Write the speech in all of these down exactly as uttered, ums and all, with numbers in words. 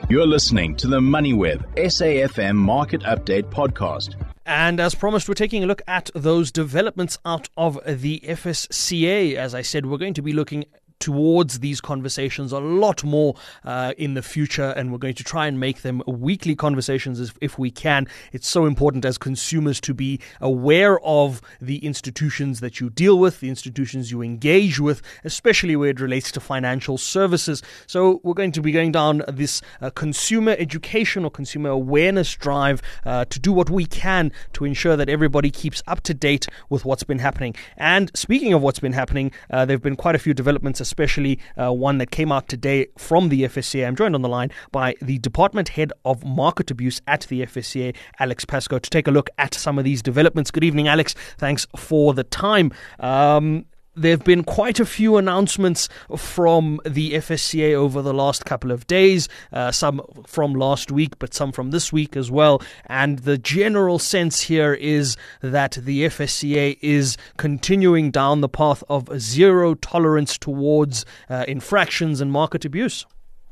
You're listening to the MoneyWeb S A F M Market Update podcast. And as promised, we're taking a look at those developments out of the F S C A. As I said, we're going to be looking towards these conversations a lot more uh, in the future, and we're going to try and make them weekly conversations if, if we can. It's so important as consumers to be aware of the institutions that you deal with, the institutions you engage with, especially where it relates to financial services. So we're going to be going down this uh, consumer education or consumer awareness drive uh, to do what we can to ensure that everybody keeps up to date with what's been happening. And speaking of what's been happening, uh, there have been quite a few developments, especially uh, one that came out today from the F S C A. I'm joined on the line by the Department Head of Market Abuse at the F S C A, Alex Pascoe, to take a look at some of these developments. Good evening, Alex. Thanks for the time. Um, There have been quite a few announcements from the F S C A over the last couple of days, uh, some from last week, but some from this week as well. And the general sense here is that the F S C A is continuing down the path of zero tolerance towards uh, infractions and market abuse.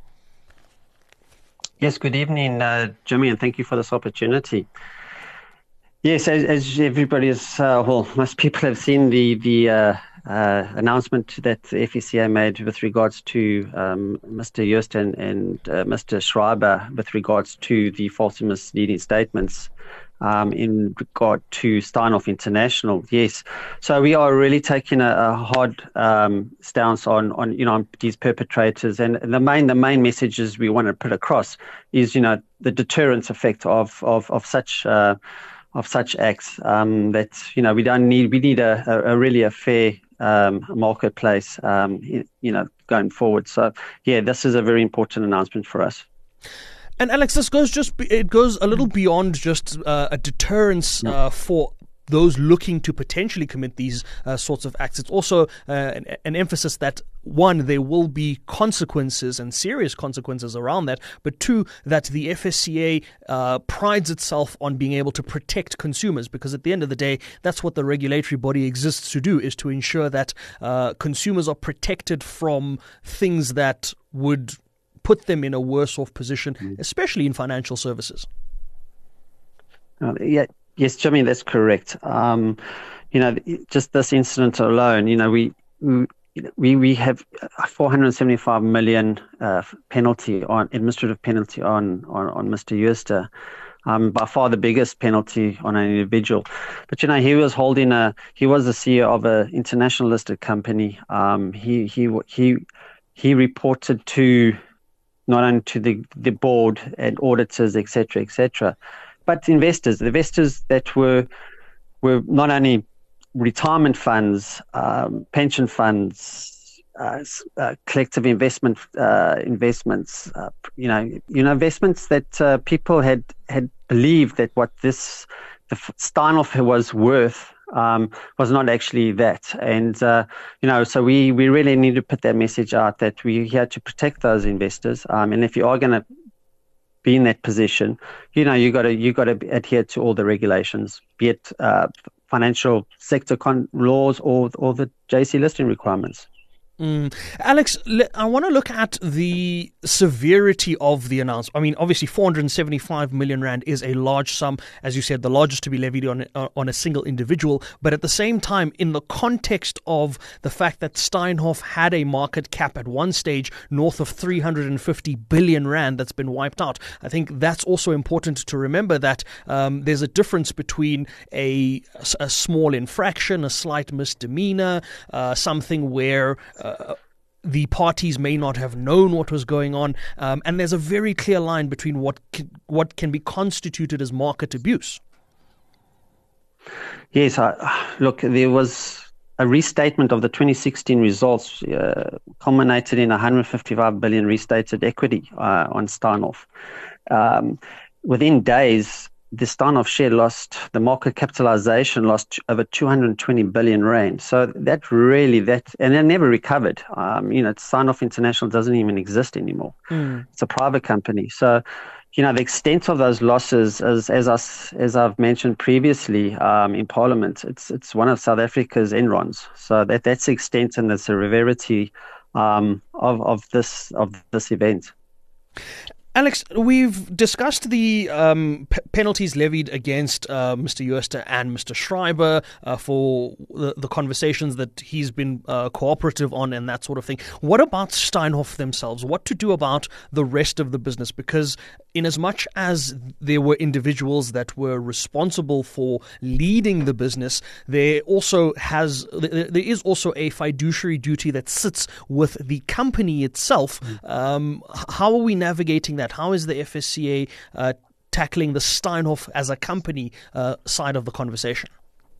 Yes, good evening, uh, Jimmy, and thank you for this opportunity. Yes, as, as everybody is, uh, well, most people have seen the the uh, uh, announcement that the F S C A made with regards to um, Mister Joost and, and uh, Mister Schreiber with regards to the false and misleading statements um, in regard to Steinhoff International. Yes, so we are really taking a, a hard um, stance on, on you know on these perpetrators, and the main the main messages we want to put across is you know the deterrence effect of of of such. Uh, of such acts um, that, you know, we don't need, we need a, a, a really a fair um, marketplace, um, you know, going forward. So, yeah, this is a very important announcement for us. And Alex, this goes just, it goes a little beyond just uh, a deterrence yeah. uh, for those looking to potentially commit these uh, sorts of acts. It's also uh, an, an emphasis that, one, there will be consequences and serious consequences around that, but two, that the F S C A uh, prides itself on being able to protect consumers, because at the end of the day, that's what the regulatory body exists to do, is to ensure that uh, consumers are protected from things that would put them in a worse off position, mm. especially in financial services. Uh, yeah. Yes, Jimmy, that's correct. Um, you know, just this incident alone, you know, we we we have a four hundred seventy-five million uh, penalty on administrative penalty on on, on Mister Joost, um, by far the biggest penalty on an individual. But you know, he was holding a he was the C E O of an international listed company. Um, he he he he reported to not only to the the board and auditors, et cetera, et cetera. But investors, the investors that were were not only retirement funds, um, pension funds, uh, uh, collective investment uh, investments, uh, you know, you know, investments that uh, people had had believed that what this the Steinhoff was worth um, was not actually that, and uh, you know, so we we really need to put that message out that we're here to protect those investors, um, and if you are going to be in that position, you know, you got to you got to adhere to all the regulations, be it uh, financial sector con- laws or or the J S E listing requirements. Mm. Alex, I want to look at the severity of the announcement. I mean, obviously, four hundred seventy-five million rand is a large sum, as you said, the largest to be levied on on a single individual. But at the same time, in the context of the fact that Steinhoff had a market cap at one stage north of three hundred fifty billion rand that's been wiped out, I think that's also important to remember that um, there's a difference between a, a small infraction, a slight misdemeanor, uh, something where Uh, the parties may not have known what was going on, um, and there's a very clear line between what can, what can be constituted as market abuse. Yes, I, look, there was a restatement of the twenty sixteen results, uh, culminated in one hundred fifty-five billion restated equity uh, on Steinhoff. Um, within days, the Steinhoff share lost, the market capitalization lost over two hundred twenty billion rand. So that really, that, and it never recovered. Um, you know, Steinhoff International doesn't even exist anymore. Mm. It's a private company. So, you know, the extent of those losses, as as us as I've mentioned previously um, in Parliament, it's it's one of South Africa's Enrons. So that that's the extent and the severity um, of of this of this event. Alex, we've discussed the um, p- penalties levied against uh, Mister Jooste and Mister Schreiber uh, for the, the conversations that he's been uh, cooperative on and that sort of thing. What about Steinhoff themselves? What to do about the rest of the business? Because in as much as there were individuals that were responsible for leading the business, there also has there is also a fiduciary duty that sits with the company itself. Mm. Um, how are we navigating that? How is the F S C A uh, tackling the Steinhoff as a company uh, side of the conversation?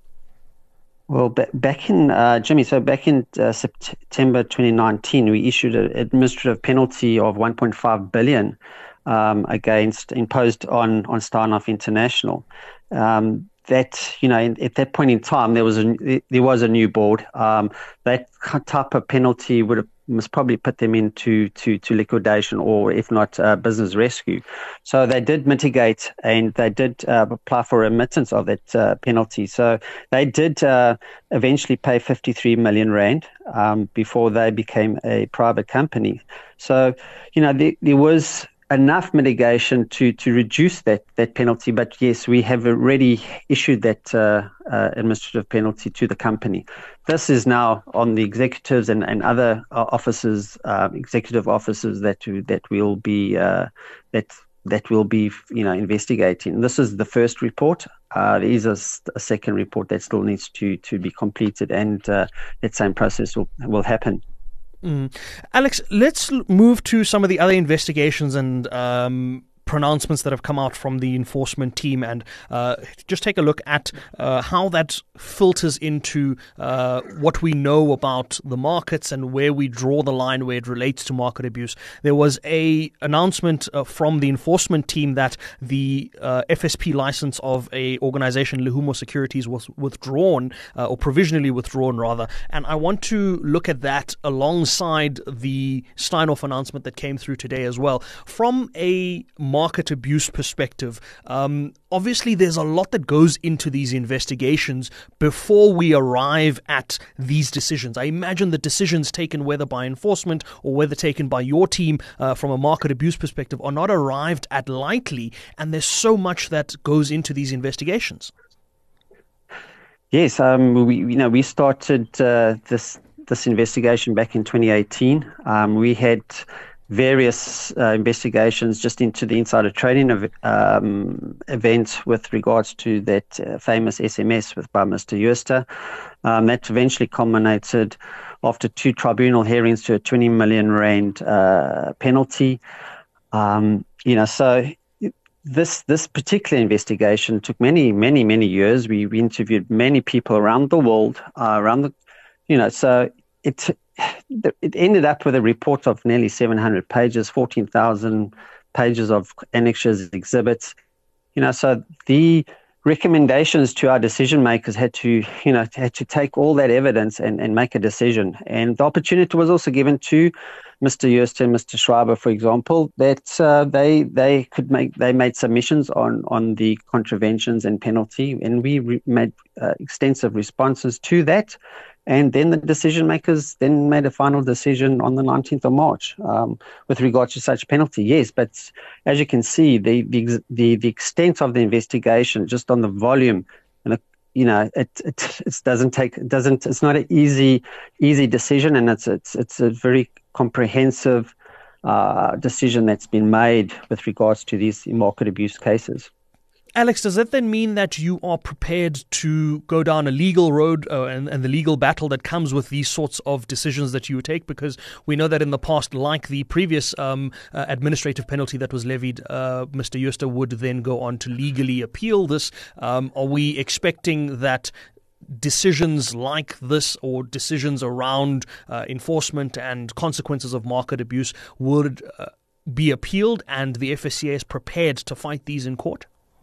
Well, b- back in, uh, Jimmy, so back in uh, September twenty nineteen, we issued an administrative penalty of one point five billion dollars um, against, imposed on, on Steinhoff International. Um, that, you know, in, at that point in time, there was a, there was a new board. Um, that type of penalty would have must probably put them into to, to liquidation or, if not, uh, business rescue. So they did mitigate and they did uh, apply for remittance of that uh, penalty. So they did uh, eventually pay fifty-three million rand um, before they became a private company. So, you know, there, there was enough mitigation to, to reduce that, that penalty. But yes, we have already issued that uh, uh, administrative penalty to the company. This is now on the executives and, and other officers, uh, executive officers that that will be uh, that that will be you know investigating. This is the first report. Uh, there is a, a second report that still needs to to be completed, and uh, that same process will will happen. Mm. Alex, let's move to some of the other investigations and um, pronouncements that have come out from the enforcement team, and uh, just take a look at uh, how that filters into uh, what we know about the markets and where we draw the line where it relates to market abuse. There was a announcement uh, from the enforcement team that the uh, F S P license of a organization, Lehumo Securities, was withdrawn uh, or provisionally withdrawn rather, and I want to look at that alongside the Steinhoff announcement that came through today as well. From a market abuse perspective, um, obviously there's a lot that goes into these investigations before we arrive at these decisions. I imagine the decisions taken whether by enforcement or whether taken by your team uh, from a market abuse perspective are not arrived at lightly, and there's so much that goes into these investigations. Yes, um, we you know we started uh, this this investigation back in twenty eighteen. Um, we had various uh, investigations just into the insider trading of, um, event with regards to that uh, famous S M S with by Mister Jooste. Um, that eventually culminated after two tribunal hearings to a twenty million rand uh, penalty. Um, you know, so this this particular investigation took many, many, many years. We, we interviewed many people around the world, uh, around the, you know, so it. It ended up with a report of nearly seven hundred pages, fourteen thousand pages of annexures, exhibits. You know, so the recommendations to our decision makers had to, you know, had to take all that evidence and, and make a decision. And the opportunity was also given to Mister Jooste and Mister Schreiber, for example, that uh, they they could make they made submissions on on the contraventions and penalty, and we re- made uh, extensive responses to that. And then the decision makers then made a final decision on the nineteenth of March um, with regard to such penalty. Yes, but as you can see, the the the, the extent of the investigation, just on the volume, and the, you know, it, it it doesn't take it doesn't it's not an easy easy decision, and it's it's it's a very comprehensive uh, decision that's been made with regards to these market abuse cases. Alex, does that then mean that you are prepared to go down a legal road uh, and, and the legal battle that comes with these sorts of decisions that you take? Because we know that in the past, like the previous um, uh, administrative penalty that was levied, uh, Mister Jooste would then go on to legally appeal this. Um, are we expecting that decisions like this or decisions around uh, enforcement and consequences of market abuse would uh, be appealed, and the F S C A is prepared to fight these in court?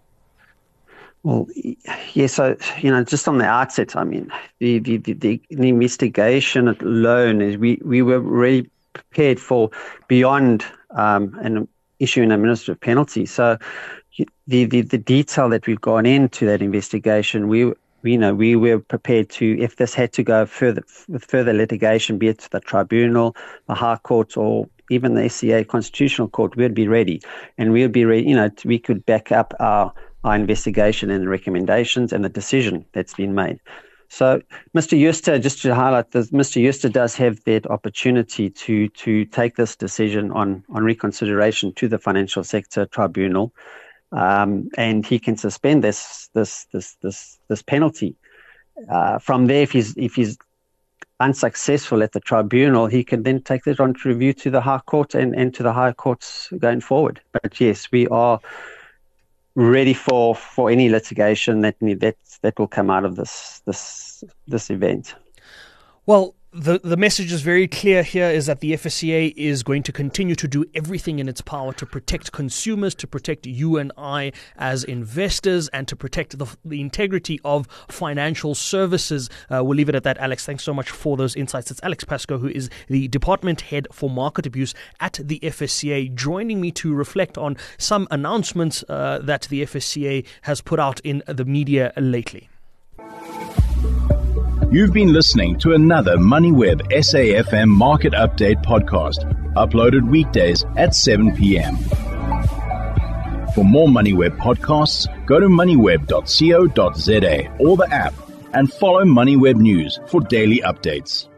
Well, yeah, so, you know, just on the outset, I mean, the, the, the, the investigation alone, is we, we were really prepared for beyond um, an issuing an administrative penalty. So the, the, the detail that we've gone into that investigation, we, we you know, we were prepared to, if this had to go further with further litigation, be it to the tribunal, the High Court, or even the S C A Constitutional Court, we'd be ready, and we'd be ready. You know, we could back up our our investigation and the recommendations and the decision that's been made. So, Mister Jooste, just to highlight this, Mister Jooste does have that opportunity to to take this decision on on reconsideration to the Financial Sector Tribunal, um, and he can suspend this this this this this penalty. Uh, from there, if he's if he's unsuccessful at the tribunal, he can then take that on to review to the High Court and, and to the higher courts going forward. But yes, we are ready for, for any litigation that that that will come out of this this this event. Well, the the message is very clear here, is that the F S C A is going to continue to do everything in its power to protect consumers, to protect you and I as investors, and to protect the, the integrity of financial services. Uh, we'll leave it at that, Alex. Thanks so much for those insights. It's Alex Pascoe, who is the Department Head for Market Abuse at the F S C A, joining me to reflect on some announcements uh, that the F S C A has put out in the media lately. You've been listening to another MoneyWeb S A F M Market Update podcast, uploaded weekdays at seven p.m. For more MoneyWeb podcasts, go to moneyweb dot co dot za or the app, and follow MoneyWeb News for daily updates.